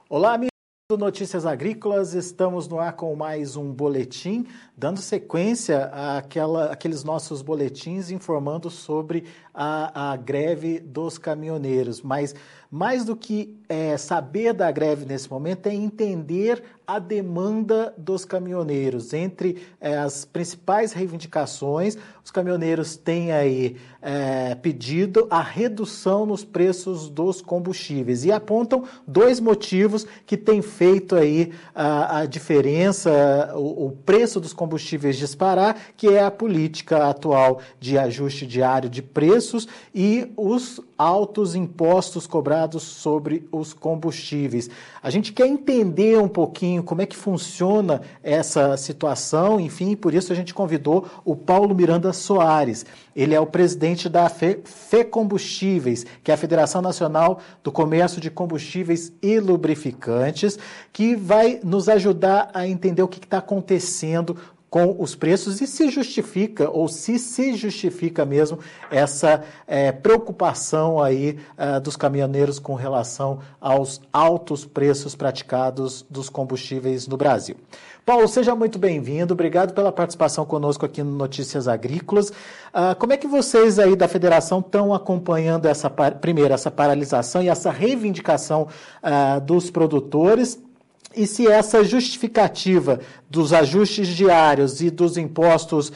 Olá, amigos do Notícias Agrícolas, estamos no ar com mais um boletim, dando sequência àqueles nossos boletins informando sobre a greve dos caminhoneiros. Mas mais do que saber da greve nesse momento é entender a demanda dos caminhoneiros. Entre as principais reivindicações, os caminhoneiros têm aí pedido a redução nos preços dos combustíveis e apontam dois motivos que têm feito aí a diferença, o preço dos combustíveis disparar, que é a política atual de ajuste diário de preços e os altos impostos cobrados sobre os combustíveis. A gente quer entender um pouquinho como é que funciona essa situação, enfim, por isso a gente convidou o Paulo Miranda Soares. Ele é o presidente da FECombustíveis, que é a Federação Nacional do Comércio de Combustíveis e Lubrificantes, que vai nos ajudar a entender o que está acontecendo com os preços e se justifica, ou se justifica mesmo, essa preocupação aí dos caminhoneiros com relação aos altos preços praticados dos combustíveis no Brasil. Paulo, seja muito bem-vindo, obrigado pela participação conosco aqui no Notícias Agrícolas. Como é que vocês aí da Federação estão acompanhando essa paralisação e essa reivindicação dos produtores? E se essa justificativa dos ajustes diários e dos impostos,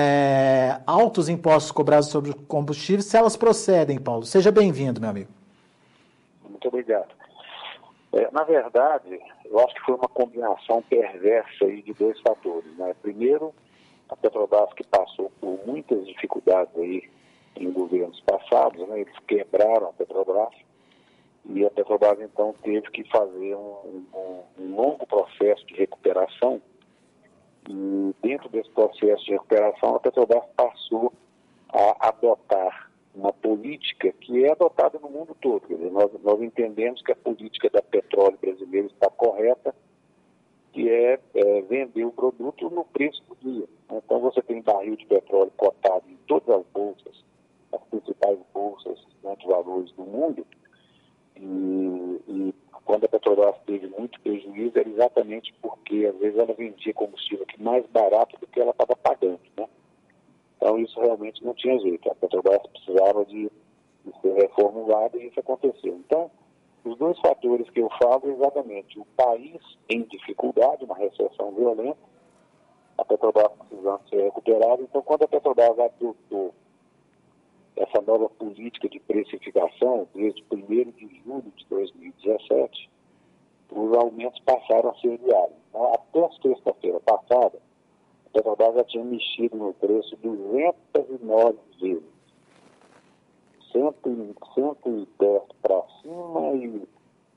altos impostos cobrados sobre combustíveis, se elas procedem, Paulo? Seja bem-vindo, meu amigo. Muito obrigado. Na verdade, eu acho que foi uma combinação perversa aí de dois fatores, né? Primeiro, a Petrobras, que passou por muitas dificuldades aí em governos passados, né? Eles quebraram a Petrobras. E a Petrobras, então, teve que fazer um longo processo de recuperação. E dentro desse processo de recuperação, a Petrobras passou a adotar uma política que é adotada no mundo todo. Quer dizer, nós entendemos que a política da petróleo brasileiro está correta, que é vender o produto no preço do dia. Então, você tem barril de petróleo cotado em todas as bolsas, as principais bolsas, né, de valores do mundo. E quando a Petrobras teve muito prejuízo, era exatamente porque, às vezes, ela vendia combustível aqui mais barato do que ela estava pagando, né? Então, isso realmente não tinha jeito. A Petrobras precisava de ser reformulada e isso aconteceu. Então, os dois fatores que eu falo é exatamente o país em dificuldade, uma recessão violenta, a Petrobras precisando ser recuperada. Então, quando a Petrobras adotou essa nova política de precificação, desde 1º de julho de 2017, os aumentos passaram a ser diários. Então, até sexta-feira passada, a Petrobras já tinha mexido no preço 209 vezes. 110 para cima e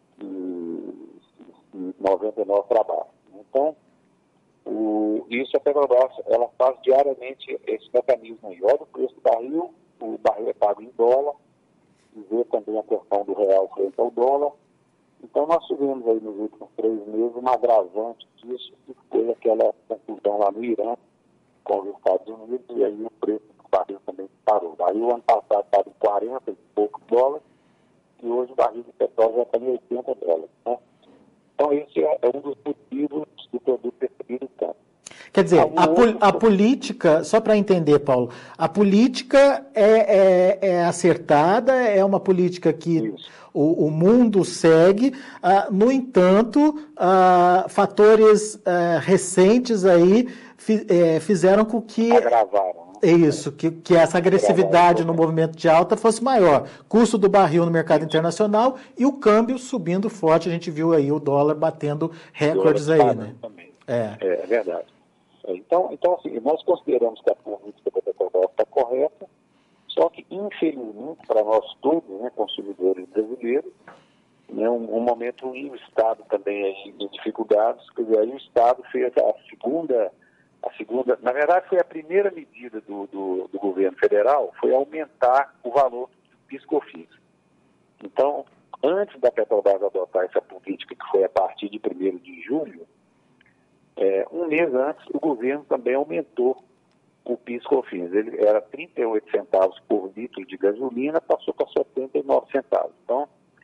99 para baixo. Então, isso a Petrobras ela faz diariamente esse mecanismo aí. Olha o preço do barril, o barril é pago em dólar, e vê também a questão do real frente ao dólar. Então, nós tivemos aí nos últimos 3 meses uma agravante disso, que foi aquela confusão lá no Irã com os Estados Unidos, e aí o preço do barril também parou. O barril, ano passado, estava em 40 e poucos dólares, e hoje o barril de petróleo já está em 80 dólares. Né? Então, esse é um dos motivos do produto ter subido tanto. Quer dizer, a política, só para entender, Paulo, a política é acertada, é uma política que o mundo segue, no entanto, fatores recentes aí fizeram com que... Agravaram. Isso, que essa agressividade no movimento de alta fosse maior. Custo do barril no mercado internacional e o câmbio subindo forte, a gente viu aí o dólar batendo recordes aí, né? Também. É verdade. Então, assim, nós consideramos que a política da Petrobras está correta, só que, infelizmente, para nós todos, né, consumidores brasileiros, né, um momento ruim, o Estado também é em dificuldades, quer dizer, aí o Estado fez a segunda, na verdade foi a primeira medida do governo federal, foi aumentar o valor do PIS/COFINS. Então, antes da Petrobras adotar essa política, que foi a partir de 1º de julho, um mês antes, o governo também aumentou o PIS/COFINS. Ele era 38 centavos por litro de gasolina, passou para 79 centavos. Então,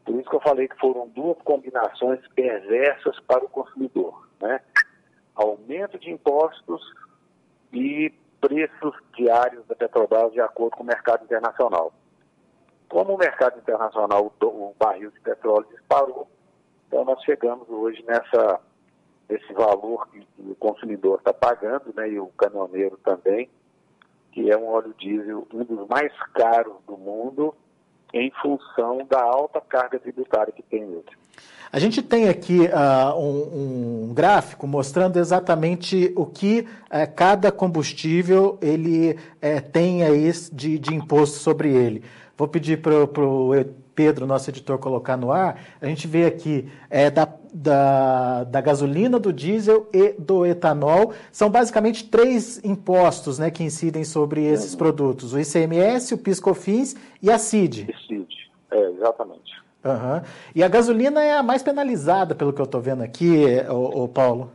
Por isso que eu falei que foram duas combinações perversas para o consumidor, né? Aumento de impostos e preços diários da Petrobras de acordo com o mercado internacional. Como o mercado internacional, o barril de petróleo disparou, então nós chegamos hoje nesse valor que o consumidor está pagando, né, e o caminhoneiro também, que é um óleo diesel, um dos mais caros do mundo, em função da alta carga tributária que tem nele. A gente tem aqui um gráfico mostrando exatamente o que cada combustível ele tem aí de imposto sobre ele. Vou pedir para o Pedro, nosso editor, colocar no ar. A gente vê aqui da gasolina, do diesel e do etanol. São basicamente 3 impostos, né, que incidem sobre esses produtos. O ICMS, o PIS/COFINS e a CID. CID, exatamente. Uhum. E a gasolina é a mais penalizada, pelo que eu estou vendo aqui, o Paulo?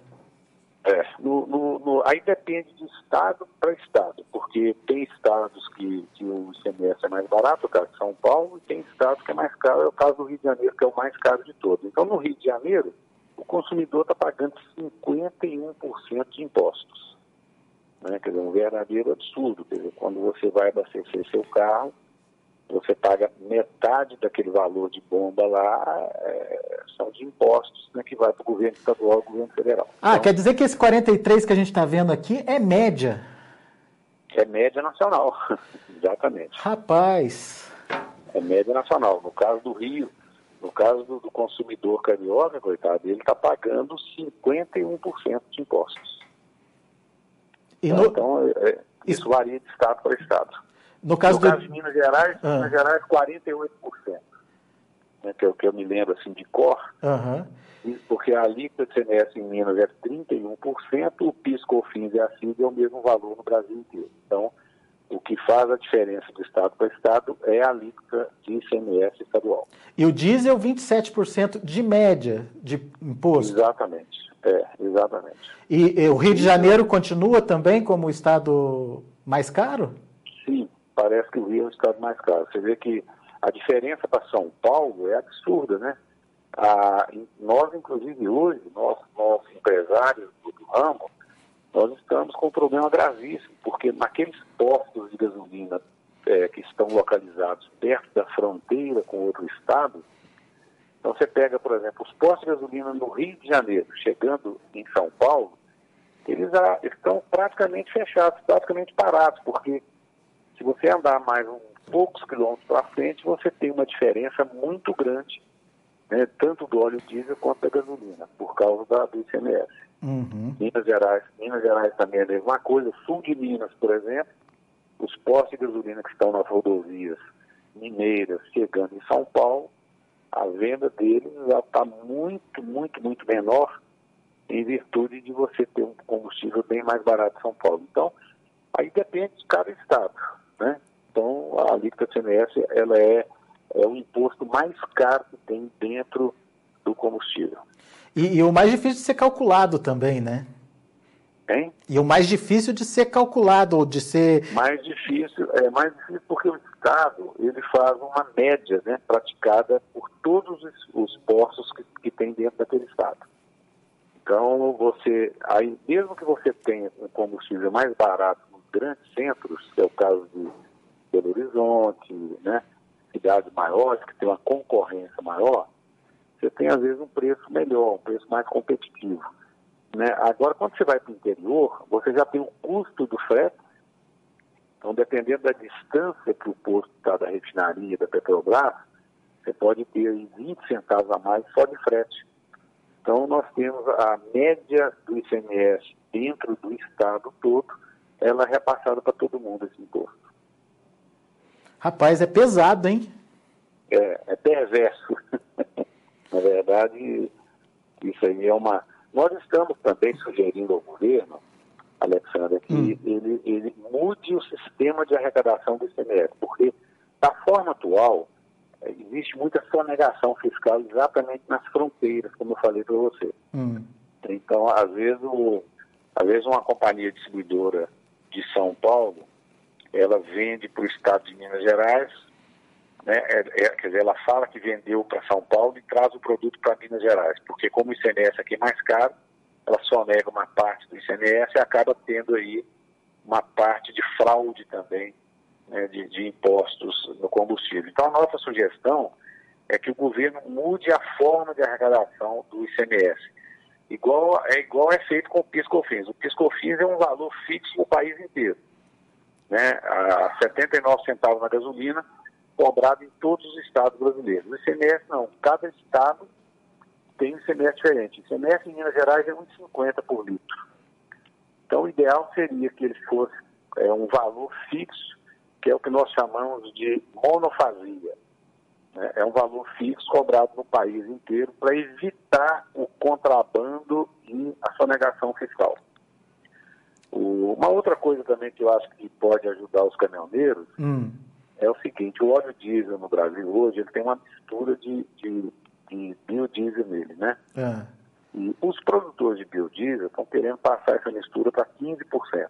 Aí depende de estado para estado, porque tem estados que o ICMS é mais barato, o caso de São Paulo, e tem estados que é mais caro, é o caso do Rio de Janeiro, que é o mais caro de todos. Então, no Rio de Janeiro, o consumidor está pagando 51% de impostos, né? Quer dizer, um verdadeiro absurdo. Quer dizer, quando você vai abastecer seu carro, você paga metade daquele valor de bomba lá, são de impostos, né, que vai para o governo estadual e o governo federal. Então, quer dizer que esse 43 que a gente está vendo aqui é média? É média nacional, exatamente. Rapaz! É média nacional. No caso do Rio, no caso do consumidor carioca, coitado, ele está pagando 51% de impostos. Isso varia de estado para estado. No caso de Minas Gerais, Minas Gerais 48%, né, que é o que eu me lembro assim de cor, porque a alíquota de ICMS em Minas é 31%, o PIS/COFINS e a CID é o mesmo valor no Brasil inteiro. Então, o que faz a diferença de estado para estado é a alíquota de ICMS estadual. E o diesel 27% de média de imposto? Exatamente, exatamente. E o Rio de Janeiro continua também como o estado mais caro? Sim. Parece que o Rio é o estado mais caro. Você vê que a diferença para São Paulo é absurda, né? Nós, inclusive, hoje, nós empresários do ramo, nós estamos com um problema gravíssimo, porque naqueles postos de gasolina que estão localizados perto da fronteira com outro estado, então você pega, por exemplo, os postos de gasolina no Rio de Janeiro, chegando em São Paulo, eles estão praticamente fechados, praticamente parados, porque se você andar mais poucos quilômetros para frente, você tem uma diferença muito grande, né, tanto do óleo diesel quanto da gasolina, por causa do ICMS. Minas Gerais também é a mesma coisa. Sul de Minas, por exemplo, os postos de gasolina que estão nas rodovias mineiras chegando em São Paulo, a venda deles já está muito, muito, muito menor em virtude de você ter um combustível bem mais barato em São Paulo. Então, aí depende de cada estado, né? Então, a alíquota de ICMS, ela é o imposto mais caro que tem dentro do combustível. E o mais difícil de ser calculado também, né? Hein? E o mais difícil de ser calculado, ou de ser... Mais difícil porque o Estado, ele faz uma média, né, praticada por todos os postos que tem dentro daquele Estado. Então, aí mesmo que você tenha um combustível mais barato nos grandes centros, que é o caso de Belo Horizonte, né, cidades maiores, que tem uma concorrência maior, você tem às vezes um preço melhor, um preço mais competitivo, né? Agora, quando você vai para o interior, você já tem o custo do frete. Então, dependendo da distância que o posto está da refinaria, da Petrobras, você pode ter aí 20 centavos a mais só de frete. Então, nós temos a média do ICMS dentro do estado todo, ela é repassada para todo mundo, esse imposto. Rapaz, é pesado, hein? É perverso. Na verdade, isso aí é uma... Nós estamos também sugerindo ao governo, Alexandre, que ele mude o sistema de arrecadação do ICMS, porque da forma atual, existe muita sonegação fiscal exatamente nas fronteiras, como eu falei para você. Então, às vezes uma companhia distribuidora de São Paulo, ela vende para o estado de Minas Gerais né? Quer dizer, ela fala que vendeu para São Paulo e traz o produto para Minas Gerais, porque como o ICMS aqui é mais caro, ela só nega uma parte do ICMS e acaba tendo aí uma parte de fraude também, né, de impostos no combustível. Então, a nossa sugestão é que o governo mude a forma de arrecadação do ICMS. Igual é feito com o PIS/COFINS. O PIS/COFINS é um valor fixo no país inteiro, né, a 79 centavos na gasolina, cobrado em todos os estados brasileiros. O ICMS não, cada estado tem um ICMS diferente. O ICMS em Minas Gerais é 1,50 por litro. Então, o ideal seria que ele fosse um valor fixo, que é o que nós chamamos de monofasia. Né? É um valor fixo cobrado no país inteiro para evitar o contrabando e a sonegação fiscal. Uma outra coisa também que eu acho que pode ajudar os caminhoneiros é o seguinte: o óleo diesel no Brasil hoje ele tem uma mistura de biodiesel nele, né? E os produtores de biodiesel estão querendo passar essa mistura para 15%.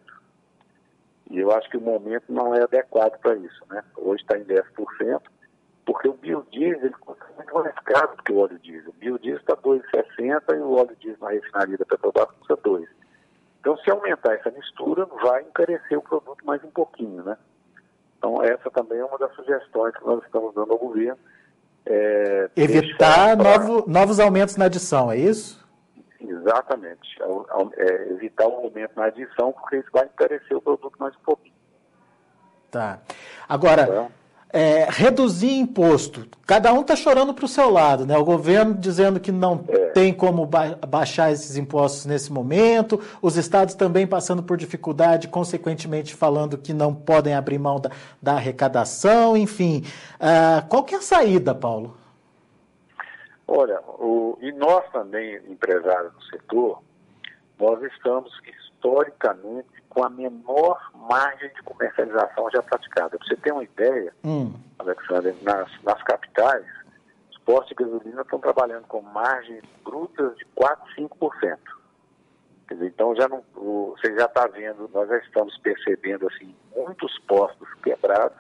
E eu acho que o momento não é adequado para isso, né? Hoje está em 10%, porque o biodiesel ele custa muito mais caro do que o óleo diesel. O biodiesel está 2,60 e o óleo diesel na refinaria da Petrobras custa 2. Então, se aumentar essa mistura, vai encarecer o produto mais um pouquinho, né? Então, essa também é uma das sugestões que nós estamos dando ao governo. Evitar novos aumentos na adição, é isso? Exatamente. Evitar o aumento na adição, porque isso vai encarecer o produto mais um pouquinho. Tá. Agora, reduzir imposto. Cada um está chorando para o seu lado, né? O governo dizendo que não tem como baixar esses impostos nesse momento, os estados também passando por dificuldade, consequentemente falando que não podem abrir mão da arrecadação, enfim. Qual que é a saída, Paulo? Olha, e nós também, empresários do setor, nós estamos historicamente com a menor margem de comercialização já praticada. Para você ter uma ideia, Alexandre, nas capitais, os postos de gasolina estão trabalhando com margens brutas de 4%, 5%. Quer dizer, então você já está vendo, nós já estamos percebendo assim, muitos postos quebrados,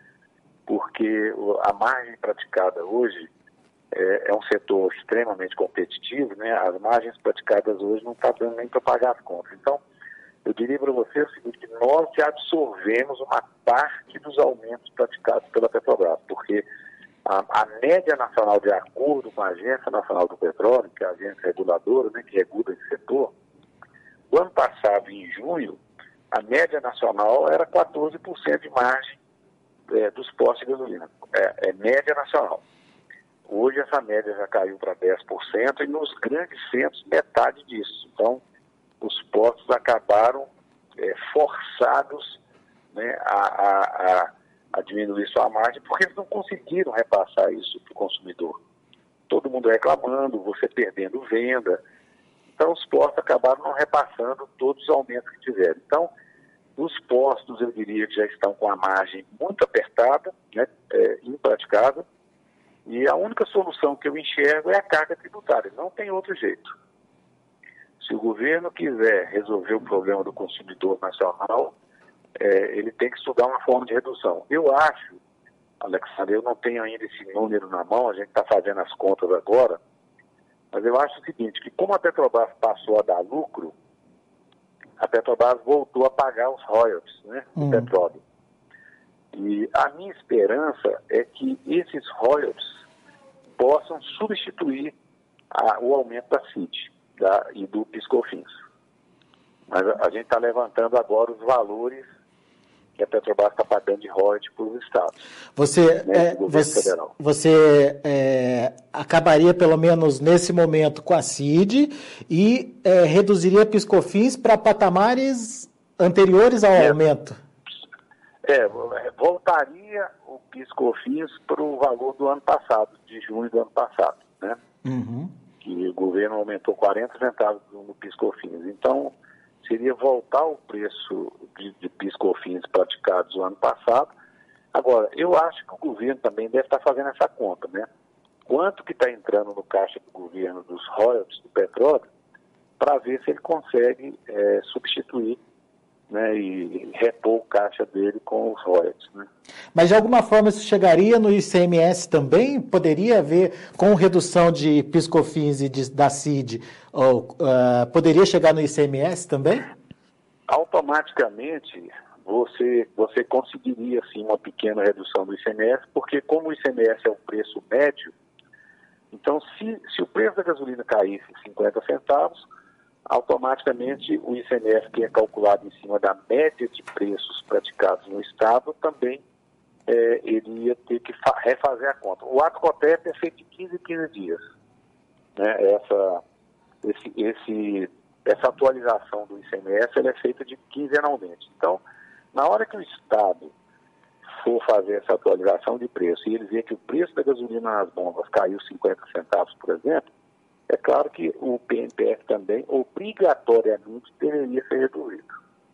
porque a margem praticada hoje é um setor extremamente competitivo, né? As margens praticadas hoje não estão dando nem para pagar as contas. Então, eu diria para você o seguinte, que nós já absorvemos uma parte dos aumentos praticados pela Petrobras, porque a média nacional, de acordo com a Agência Nacional do Petróleo, que é a agência reguladora, né, que regula esse setor, o ano passado, em junho, a média nacional era 14% de margem dos postos de gasolina. É média nacional. Hoje essa média já caiu para 10% e nos grandes centros metade disso. Então, os postos acabaram forçados, né, a diminuir sua margem porque eles não conseguiram repassar isso para o consumidor. Todo mundo reclamando, você perdendo venda. Então, os postos acabaram não repassando todos os aumentos que tiveram. Então, os postos, eu diria que já estão com a margem muito apertada, né, impraticável. E a única solução que eu enxergo é a carga tributária, não tem outro jeito. Se o governo quiser resolver o problema do consumidor nacional, ele tem que estudar uma forma de redução. Eu acho, Alexandre, eu não tenho ainda esse número na mão, a gente está fazendo as contas agora, mas eu acho o seguinte, que como a Petrobras passou a dar lucro, a Petrobras voltou a pagar os royalties, né, do petróleo. E a minha esperança é que esses royalties possam substituir o aumento da CIT e do PIS/COFINS. Mas a gente está levantando agora os valores que a Petrobras está pagando de royalties para os estados. Você acabaria, pelo menos nesse momento, com a CID e reduziria PIS/COFINS para patamares anteriores ao aumento? Voltaria o PIS/COFINS para o valor do ano passado, de junho do ano passado, né? Que o governo aumentou 40 centavos no PIS/COFINS. Então, seria voltar o preço de PIS/COFINS praticados no ano passado. Agora, eu acho que o governo também deve estar fazendo essa conta, né? Quanto que está entrando no caixa do governo dos royalties do petróleo, para ver se ele consegue substituir né, e repor o caixa dele com os royalties, né? Mas de alguma forma isso chegaria no ICMS também? Poderia haver, com redução de PIS/COFINS e da CID, poderia chegar no ICMS também? Automaticamente você conseguiria sim uma pequena redução do ICMS, porque como o ICMS é o preço médio, então se o preço da gasolina caísse 50 centavos, automaticamente o ICMS, que é calculado em cima da média de preços praticados no Estado, também ele ia ter que refazer a conta. O ato COTEP é feito de 15 em 15 dias. Né? Essa atualização do ICMS ela é feita de quinzenalmente. Então, na hora que o Estado for fazer essa atualização de preço e ele ver que o preço da gasolina nas bombas caiu 50 centavos, por exemplo, é claro que o PNPF também, obrigatoriamente, deveria ser reduzido.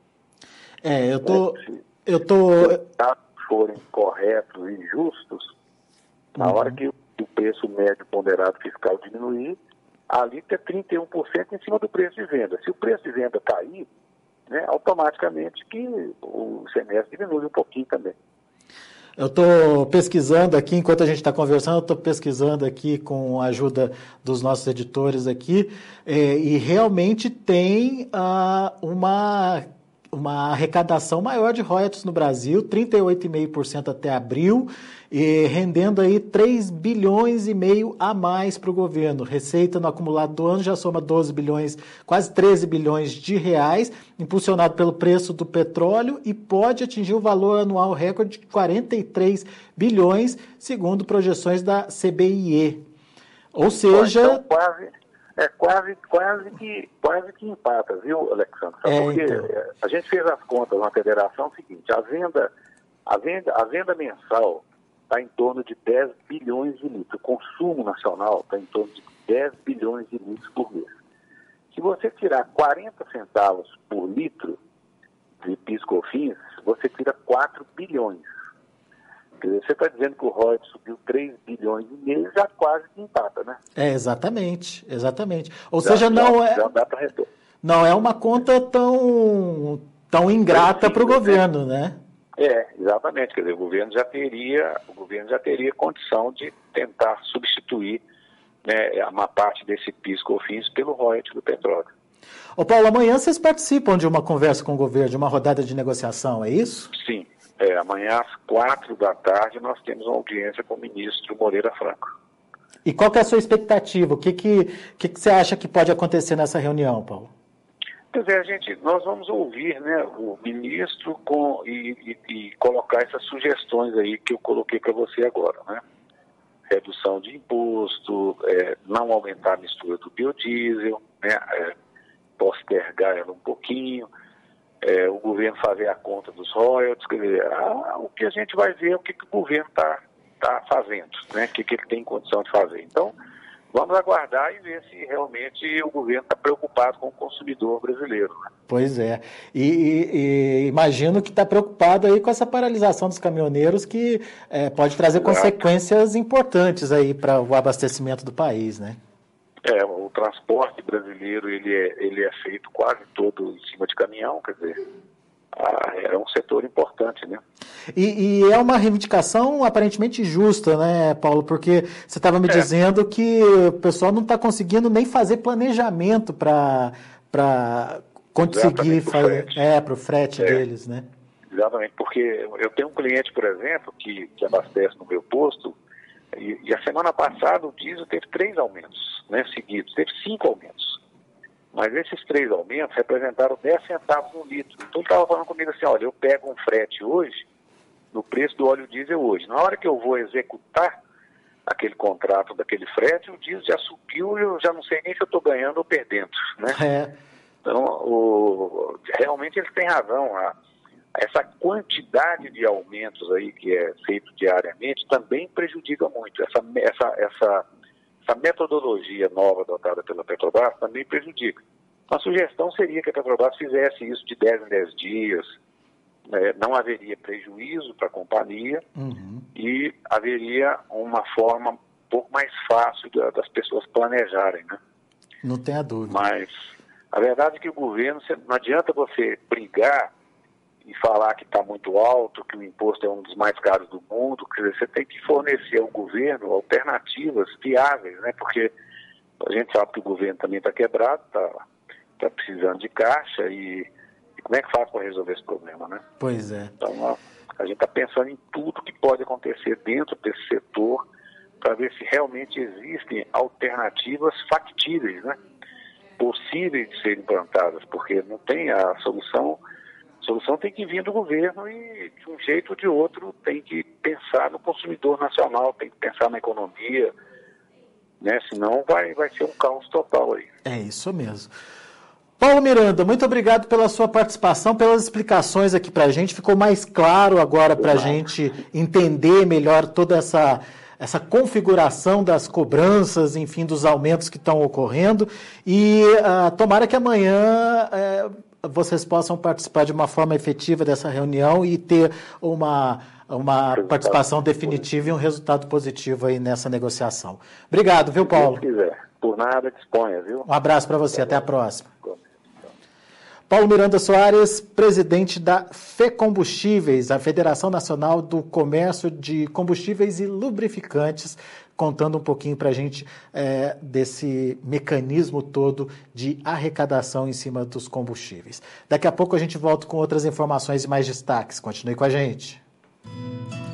Se os dados forem corretos e justos, na hora que o preço médio ponderado fiscal diminuir, a alíquota é 31% em cima do preço de venda. Se o preço de venda cair, né, automaticamente que o ICMS diminui um pouquinho também. Eu estou pesquisando aqui, enquanto a gente está conversando, eu estou pesquisando aqui com a ajuda dos nossos editores aqui, e realmente tem uma arrecadação maior de royalties no Brasil, 38,5% até abril, e rendendo aí 3 bilhões e meio a mais para o governo. Receita no acumulado do ano já soma 12 bilhões, quase 13 bilhões de reais, impulsionado pelo preço do petróleo e pode atingir o valor anual recorde de 43 bilhões, segundo projeções da CBIE. Ou seja... Então, quase que empata, viu, Alexandre? Porque então, a gente fez as contas na federação, seguinte, a venda mensal está em torno de 10 bilhões de litros. O consumo nacional está em torno de 10 bilhões de litros por mês. Se você tirar 40 centavos por litro de PIS/COFINS, você tira 4 bilhões. Quer dizer, você está dizendo que o royalties subiu 3 bilhões e meio, já quase que empata, né? Exatamente. Ou seja, não é uma conta tão ingrata para o governo, né? Exatamente. Quer dizer, o governo já teria condição de tentar substituir, né, uma parte desse PIS/COFINS pelo royalties do petróleo. Ô Paulo, amanhã vocês participam de uma conversa com o governo, de uma rodada de negociação, é isso? Sim. Amanhã às 4h nós temos uma audiência com o ministro Moreira Franco. E qual que é a sua expectativa? O que você acha que pode acontecer nessa reunião, Paulo? Quer dizer, nós vamos ouvir, né, o ministro e colocar essas sugestões aí que eu coloquei para você agora, né? Redução de imposto, não aumentar a mistura do biodiesel, né, postergar ela um pouquinho, o governo fazer a conta dos royalties, quer dizer, o que a gente vai ver é o que o governo está fazendo, né, o que ele tem condição de fazer. Então, vamos aguardar e ver se realmente o governo está preocupado com o consumidor brasileiro. Né? Pois é. E imagino que está preocupado aí com essa paralisação dos caminhoneiros que pode trazer consequências importantes aí para o abastecimento do país, né? O transporte brasileiro ele é feito quase todo em cima de caminhão, quer dizer, é um setor importante, né? E é uma reivindicação aparentemente justa, né, Paulo? Porque você estava me dizendo que o pessoal não está conseguindo nem fazer planejamento para conseguir fazer para o frete deles, né? Exatamente, porque eu tenho um cliente, por exemplo, que abastece no meu posto, e a semana passada o diesel teve 3 aumentos, né, seguidos, teve 5 aumentos. Mas esses 3 aumentos representaram 10 centavos no litro. Então ele estava falando comigo assim, olha, eu pego um frete hoje, no preço do óleo diesel hoje. Na hora que eu vou executar aquele contrato daquele frete, o diesel já subiu e eu já não sei nem se eu estou ganhando ou perdendo, né? Então, realmente eles têm razão. Essa quantidade de aumentos aí que é feito diariamente também prejudica muito. Essa metodologia nova adotada pela Petrobras também prejudica. A sugestão seria que a Petrobras fizesse isso de 10 em 10 dias, não haveria prejuízo para a companhia e haveria uma forma um pouco mais fácil das pessoas planejarem, né? Não tenha dúvida. Mas a verdade é que o governo, não adianta você brigar e falar que está muito alto, que o imposto é um dos mais caros do mundo. Quer dizer, você tem que fornecer ao governo alternativas viáveis, né? Porque a gente sabe que o governo também está quebrado, está precisando de caixa e como é que faz para resolver esse problema, né? Pois é. Então, a gente está pensando em tudo que pode acontecer dentro desse setor para ver se realmente existem alternativas factíveis, né? Possíveis de serem implantadas, porque não tem a solução tem que vir do governo e, de um jeito ou de outro, tem que pensar no consumidor nacional, tem que pensar na economia, né? Senão vai ser um caos total aí. É isso mesmo. Paulo Miranda, muito obrigado pela sua participação, pelas explicações aqui para a gente. Ficou mais claro agora para a gente entender melhor toda essa configuração das cobranças, enfim, dos aumentos que estão ocorrendo. E tomara que amanhã vocês possam participar de uma forma efetiva dessa reunião e ter uma participação definitiva e um resultado positivo aí nessa negociação. Obrigado, viu, Paulo? Se quiser. Por nada, disponha, viu? Um abraço para você, até a próxima. Paulo Miranda Soares, presidente da FECombustíveis, a Federação Nacional do Comércio de Combustíveis e Lubrificantes, contando um pouquinho para a gente desse mecanismo todo de arrecadação em cima dos combustíveis. Daqui a pouco a gente volta com outras informações e mais destaques. Continue com a gente.